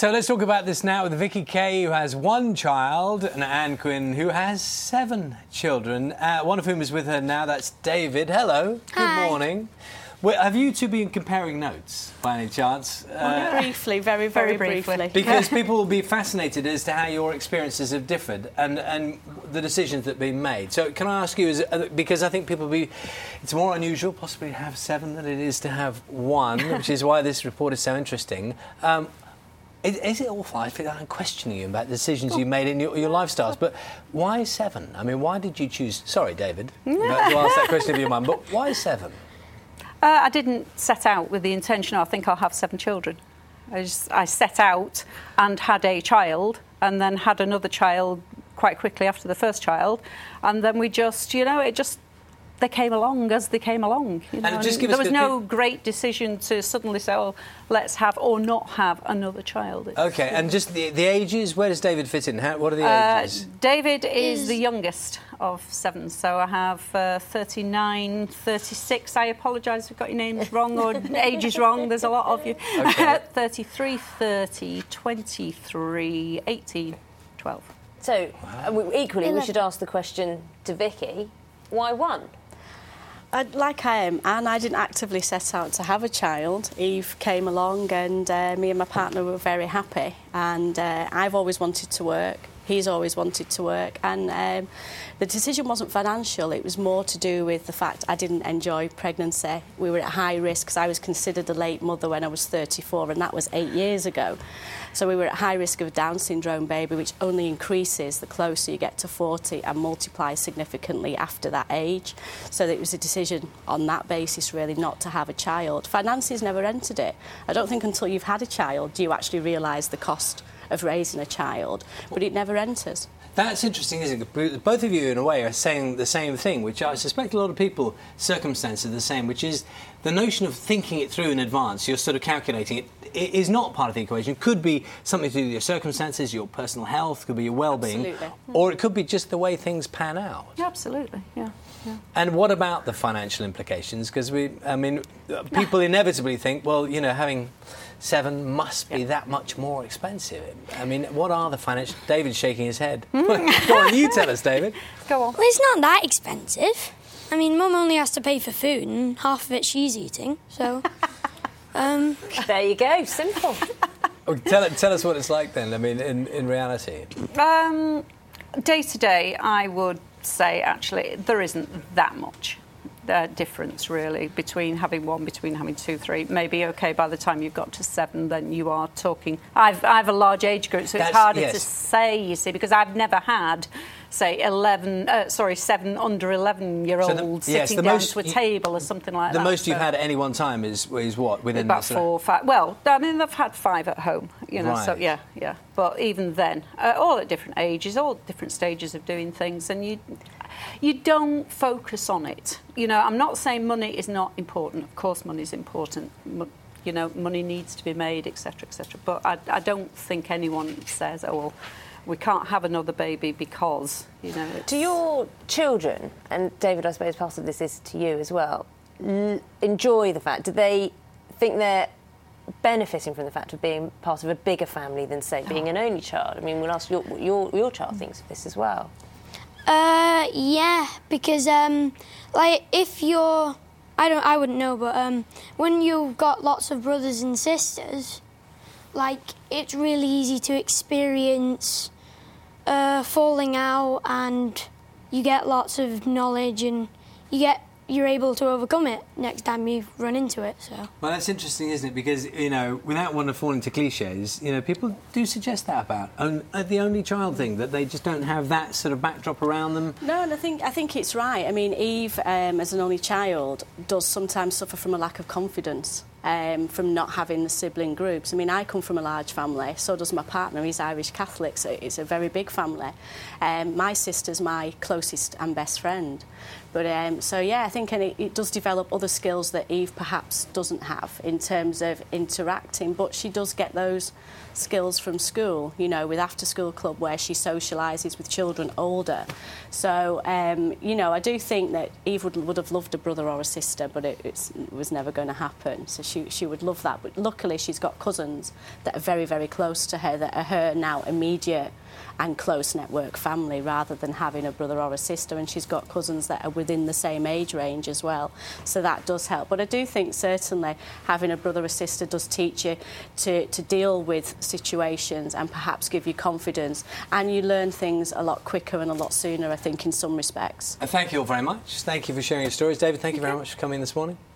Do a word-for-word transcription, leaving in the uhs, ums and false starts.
So let's talk about this now with Vicky Kay, who has one child, and Anne Quinn, who has seven children, uh, one of whom is with her now. That's David. Hello. Hi. Good morning. Well, have you two been comparing notes, by any chance? Uh, briefly, very, very, very briefly. briefly. Because people will be fascinated as to how your experiences have differed and, and the decisions that have been made. So can I ask you, is, uh, because I think people will be... It's more unusual possibly to have seven than it is to have one, which is why this report is so interesting. Um, is, is it awful? I feel like I'm questioning you about the decisions oh. you made in your, your lifestyles, but why seven? I mean, why did you choose... Sorry, David, to ask that question of your mum, but why seven? Uh, I didn't set out with the intention, I think I'll have seven children. I, just, I set out and had a child and then had another child quite quickly after the first child. And then we just, you know, it just, they came along as they came along. You know? And just give there us was no great decision to suddenly say, oh, let's have or not have another child. It's, OK, and just the, the ages, where does David fit in? How, what are the uh, ages? David is, is the youngest of seven, so I have uh, thirty-nine, thirty-six. I apologise if I've got your names wrong or ages wrong. There's a lot of you. Okay. thirty-three, thirty, twenty-three, eighteen, twelve. So, wow. equally, we should ask the question to Vicky, why one? I, like I am, and I didn't actively set out to have a child. Eve came along and uh, me and my partner were very happy, and uh, I've always wanted to work. He's always wanted to work, and um, the decision wasn't financial. It was more to do with the fact I didn't enjoy pregnancy. We were at high risk because I was considered a late mother when I was thirty-four, and that was eight years ago. So we were at high risk of a Down syndrome baby, which only increases the closer you get to forty and multiplies significantly after that age. So it was a decision on that basis, really, not to have a child. Finances never entered it. I don't think until you've had a child do you actually realise the cost of raising a child, but it never enters. That's interesting, isn't it? Both of you, in a way, are saying the same thing, which I suspect a lot of people, circumstances are the same, which is the notion of thinking it through in advance. You're sort of calculating it. It is not part of the equation. It could be something to do with your circumstances, your personal health, could be your well-being, absolutely. Or it could be just the way things pan out. Yeah, absolutely, yeah. Yeah. And what about the financial implications? Because we, I mean, people inevitably think, well, you know, having seven must be yeah. that much more expensive. I mean, what are the financial... David's shaking his head. Go on, you tell us, David. Go on. Well, it's not that expensive. I mean, Mum only has to pay for food and half of it she's eating, so... um... There you go, simple. Well, tell, tell us what it's like then, I mean, in, in reality. Um, day to day, I would say, actually, there isn't that much uh, difference, really, between having one, between having two, three. Maybe, OK, by the time you've got to seven, then you are talking... I've, I have a large age group, so That's, it's harder yes. to say, you see, because I've never had... say, eleven, uh, sorry, seven under eleven-year-old so sitting yes, down most, to a table or something like the that. The most you've so had at any one time is is what? Within about this, four or five. Well, I mean, I've had five at home, you know, right. so, yeah, yeah. But even then, uh, all at different ages, all different stages of doing things, and you you don't focus on it. You know, I'm not saying money is not important. Of course money is important. Mo- you know, money needs to be made, et cetera, et cetera. But I, I don't think anyone says, oh, well, we can't have another baby because, you know... It's... Do your children, and David, I suppose part of this is to you as well, l- enjoy the fact? Do they think they're benefiting from the fact of being part of a bigger family than, say, being an only child? I mean, we'll ask what your, your child thinks of this as well. Uh, yeah, because, um, like, if you're... I don't... I wouldn't know, but, um, when you've got lots of brothers and sisters, like, it's really easy to experience... Uh, falling out, and you get lots of knowledge, and you get you're able to overcome it next time you run into it. So well, that's interesting, isn't it? Because, you know, without wanting to fall into cliches, you know, people do suggest that about on, uh, the only child thing, that they just don't have that sort of backdrop around them. No, and I think I think it's right. I mean, Eve, um, as an only child, does sometimes suffer from a lack of confidence. Um, from not having the sibling groups. I mean, I come from a large family, so does my partner. He's Irish Catholic, so it's a very big family. Um, my sister's my closest and best friend. But, um, so, yeah, I think and it, it does develop other skills that Eve perhaps doesn't have in terms of interacting, but she does get those skills from school, you know, with after-school club where she socialises with children older. So, um, you know, I do think that Eve would, would have loved a brother or a sister, but it, it's, it was never going to happen. So she, she would love that. But luckily she's got cousins that are very, very close to her, that are her now immediate and close network family, rather than having a brother or a sister, and she's got cousins that are within the same age range as well, so that does help. But I do think certainly having a brother or sister does teach you to, to deal with situations and perhaps give you confidence, and you learn things a lot quicker and a lot sooner, I think, in some respects. And thank you all very much. Thank you for sharing your stories. David, thank you very much for coming this morning.